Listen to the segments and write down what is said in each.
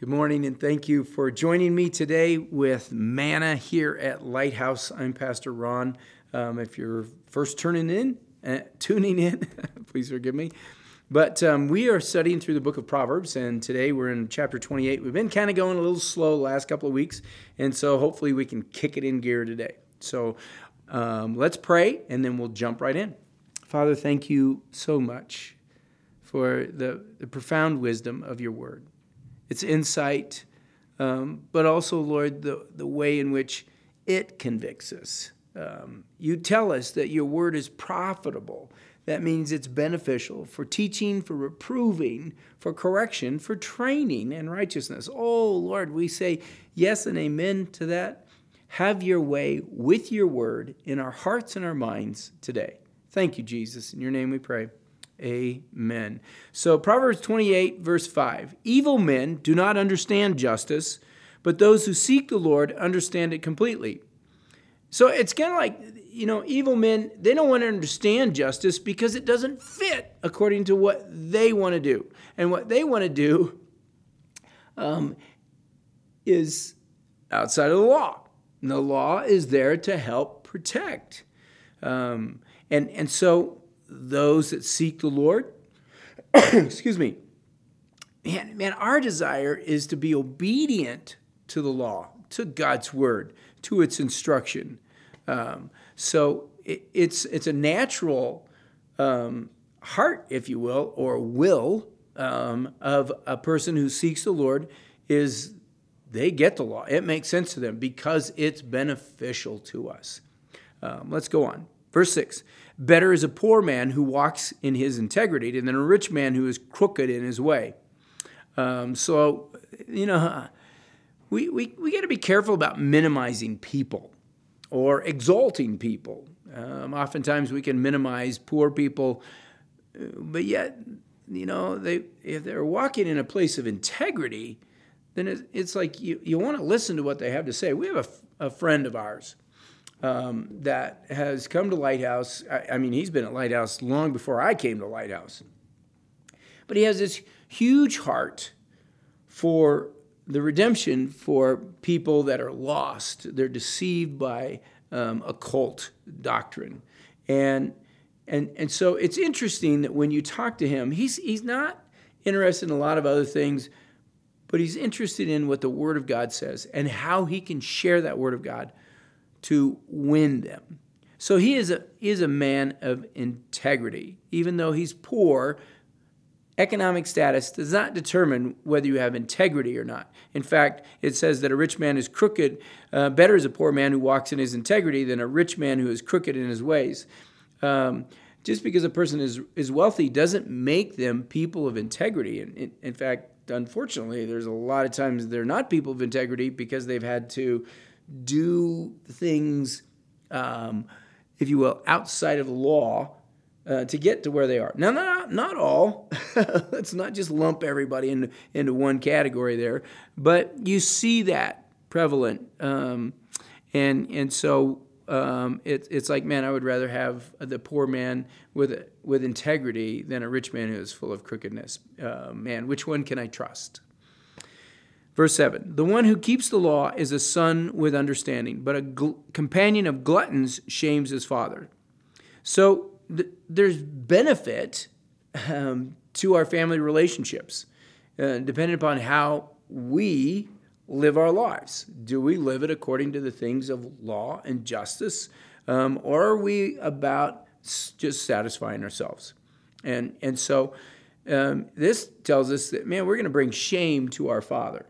Good morning, and thank you for joining me today with Manna here at Lighthouse. I'm Pastor Ron. If you're first tuning in, please forgive me. But we are studying through the book of Proverbs, and today we're in chapter 28. We've been kind of going a little slow the last couple of weeks, and so hopefully we can kick it in gear today. So let's pray, and then we'll jump right in. Father, thank you so much for the profound wisdom of your word. It's insight, but also, Lord, the way in which it convicts us. You tell us that your word is profitable. That means it's beneficial for teaching, for reproving, for correction, for training in righteousness. Oh, Lord, we say yes and amen to that. Have your way with your word in our hearts and our minds today. Thank you, Jesus. In your name we pray. Amen. So Proverbs 28, verse 5. Evil men do not understand justice, but those who seek the Lord understand it completely. So it's kind of like, evil men, they don't want to understand justice because it doesn't fit according to what they want to do. And what they want to do is outside of the law. And the law is there to help protect. And so those that seek the Lord, excuse me, man, our desire is to be obedient to the law, to God's word, to its instruction. So it's a natural heart, if you will, or will of a person who seeks the Lord is they get the law. It makes sense to them because it's beneficial to us. Let's go on. Verse 6, better is a poor man who walks in his integrity than a rich man who is crooked in his way. We got to be careful about minimizing people or exalting people. Oftentimes we can minimize poor people, but yet, if they're walking in a place of integrity, then it's like you want to listen to what they have to say. We have a friend of ours that has come to Lighthouse. I mean, he's been at Lighthouse long before I came to Lighthouse. But he has this huge heart for the redemption for people that are lost. They're deceived by occult doctrine. And so it's interesting that when you talk to him, he's not interested in a lot of other things, but he's interested in what the Word of God says and how he can share that Word of God to win them. So he is a man of integrity. Even though he's poor, economic status does not determine whether you have integrity or not. In fact, it says that a rich man is crooked. Better is a poor man who walks in his integrity than a rich man who is crooked in his ways. Just because a person is wealthy doesn't make them people of integrity. And in fact, unfortunately, there's a lot of times they're not people of integrity because they've had to do things, if you will, outside of the law to get to where they are. Now, not all. Let's not just lump everybody into one category there. But you see that prevalent. And so it's like, man, I would rather have the poor man with integrity than a rich man who is full of crookedness. Man, which one can I trust? Verse 7, the one who keeps the law is a son with understanding, but a companion of gluttons shames his father. So there's benefit to our family relationships, depending upon how we live our lives. Do we live it according to the things of law and justice, or are we about just satisfying ourselves? And so this tells us that, man, we're going to bring shame to our father.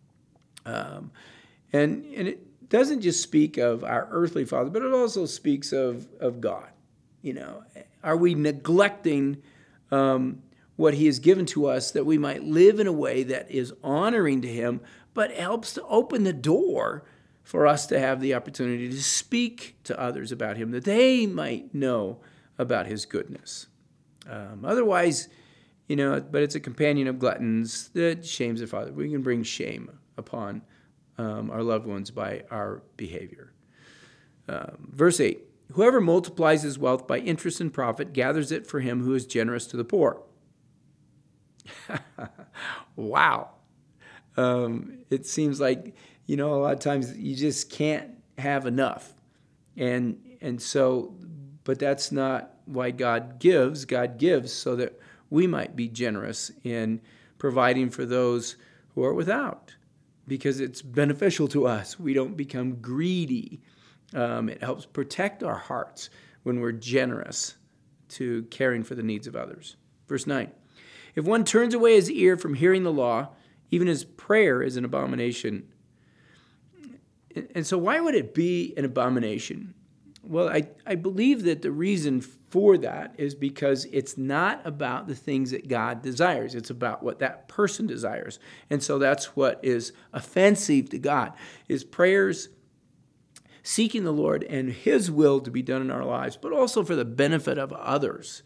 And it doesn't just speak of our earthly father, but it also speaks of God. Are we neglecting what he has given to us that we might live in a way that is honoring to him, but helps to open the door for us to have the opportunity to speak to others about him, that they might know about his goodness. Otherwise, but it's a companion of gluttons that shames their father. We can bring shame upon our loved ones by our behavior. Verse 8, whoever multiplies his wealth by interest and profit gathers it for him who is generous to the poor. Wow. It seems like, a lot of times you just can't have enough. And so, but that's not why God gives. God gives so that we might be generous in providing for those who are without, because it's beneficial to us. We don't become greedy. It helps protect our hearts when we're generous to caring for the needs of others. Verse 9, if one turns away his ear from hearing the law, even his prayer is an abomination. And so why would it be an abomination? Well, I believe that the reason for that is because it's not about the things that God desires. It's about what that person desires. And so that's what is offensive to God, is prayers seeking the Lord and His will to be done in our lives, but also for the benefit of others.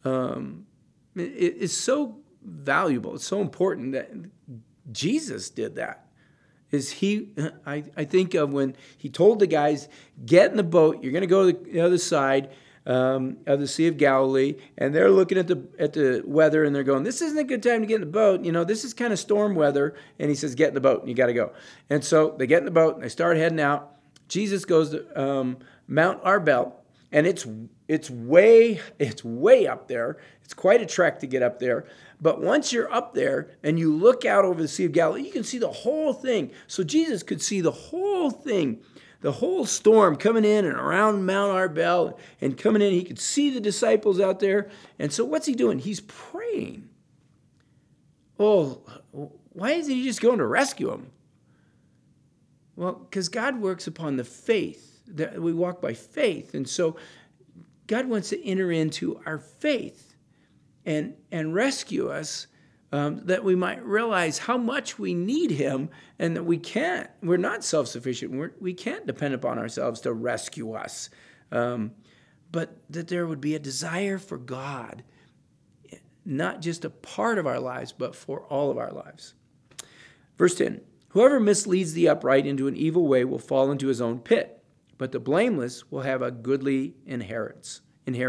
It's so valuable. It's so important that Jesus did that. I think of when He told the guys, get in the boat, you're going to go to the other side of the Sea of Galilee, and they're looking at the weather, and they're going, this isn't a good time to get in the boat, this is kind of storm weather, and He says, get in the boat, and you got to go. And so they get in the boat, and they start heading out. Jesus goes to Mount Arbel, and it's way up there. It's quite a trek to get up there. But once you're up there and you look out over the Sea of Galilee, you can see the whole thing. So Jesus could see the whole thing, the whole storm coming in and around Mount Arbel and coming in. He could see the disciples out there. And so what's He doing? He's praying. Oh, why isn't He just going to rescue them? Well, because God works upon the faith, that we walk by faith. And so God wants to enter into our faith and rescue us, that we might realize how much we need Him, and that we're not self-sufficient. We can't depend upon ourselves to rescue us. But that there would be a desire for God, not just a part of our lives, but for all of our lives. Verse 10, whoever misleads the upright into an evil way will fall into his own pit, but the blameless will have a goodly inheritance.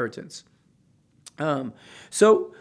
So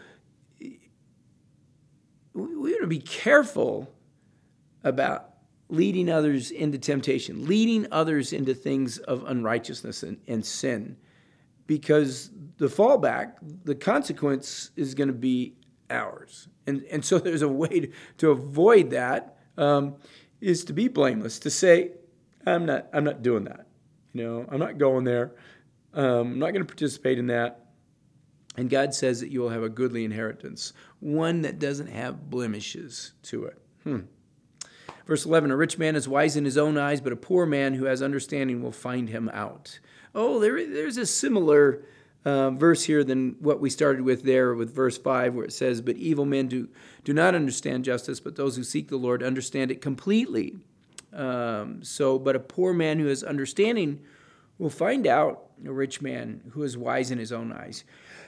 we want to be careful about leading others into temptation, leading others into things of unrighteousness and sin, because the fallback, the consequence is going to be ours. And so there's a way to avoid that, is to be blameless, to say, I'm not doing that. I'm not going there. I'm not going to participate in that. And God says that you will have a goodly inheritance, one that doesn't have blemishes to it. Verse 11, a rich man is wise in his own eyes, but a poor man who has understanding will find him out. Oh, there's a similar verse here than what we started with there with verse 5, where it says, but evil men do not understand justice, but those who seek the Lord understand it completely. But a poor man who has understanding will find out a rich man who is wise in his own eyes.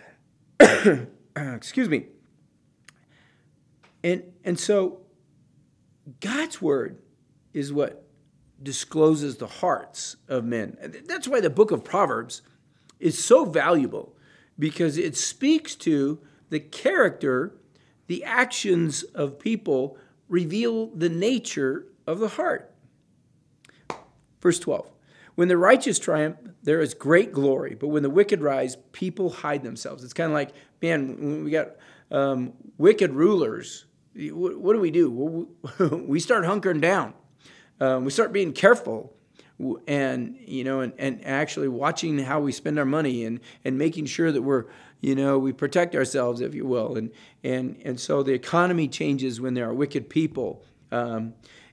Excuse me. And so God's word is what discloses the hearts of men. That's why the book of Proverbs is so valuable, because it speaks to the character, the actions of people reveal the nature of the heart. Verse 12. When the righteous triumph, there is great glory, but when the wicked rise, people hide themselves. It's kind of like, man, when we got wicked rulers, what do? We start hunkering down. We start being careful, and actually watching how we spend our money, and making sure that we protect ourselves, if you will. And so the economy changes when there are wicked people, and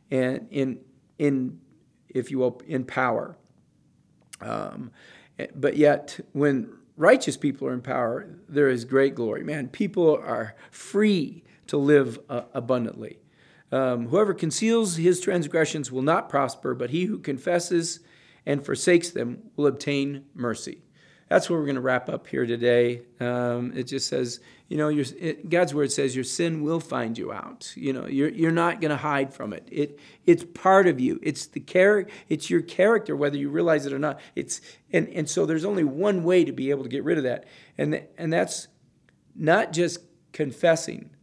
if you will, in power. But yet, when righteous people are in power, there is great glory. Man, people are free to live abundantly. Whoever conceals his transgressions will not prosper, but he who confesses and forsakes them will obtain mercy. That's where we're going to wrap up here today. It just says, God's word says your sin will find you out. You're not going to hide from it. It's part of you. It's it's your character, whether you realize it or not. And so there's only one way to be able to get rid of that, and that's not just confessing.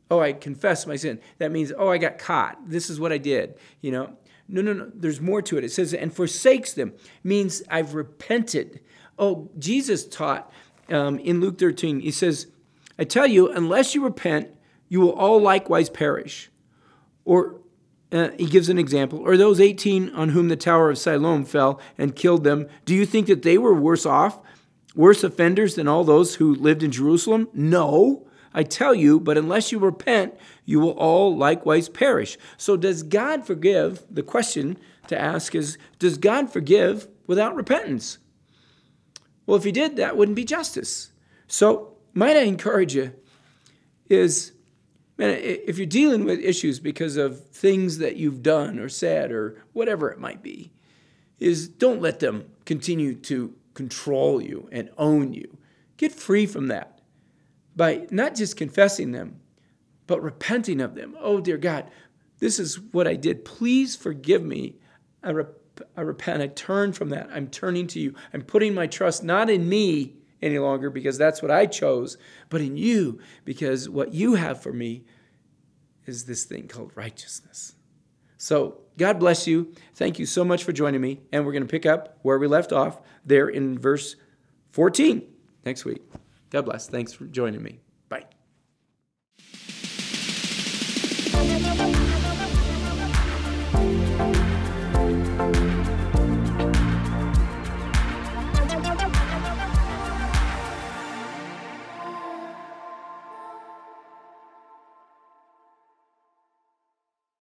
Oh, I confess my sin. That means, oh, I got caught. This is what I did. No. There's more to it. It says, and forsakes them means I've repented. Oh, Jesus taught in Luke 13, he says, I tell you, unless you repent, you will all likewise perish. Or he gives an example. Or those 18 on whom the tower of Siloam fell and killed them, do you think that they were worse offenders than all those who lived in Jerusalem? No, I tell you, but unless you repent, you will all likewise perish. So does God forgive? The question to ask is, does God forgive without repentance? Well, if he did, that wouldn't be justice. So might I encourage you is, man, if you're dealing with issues because of things that you've done or said or whatever it might be, is don't let them continue to control you and own you. Get free from that by not just confessing them, but repenting of them. Oh, dear God, this is what I did. Please forgive me. I repent. I turn from that. I'm turning to you. I'm putting my trust not in me any longer because that's what I chose, but in you because what you have for me is this thing called righteousness. So God bless you. Thank you so much for joining me. And we're going to pick up where we left off there in verse 14 next week. God bless. Thanks for joining me.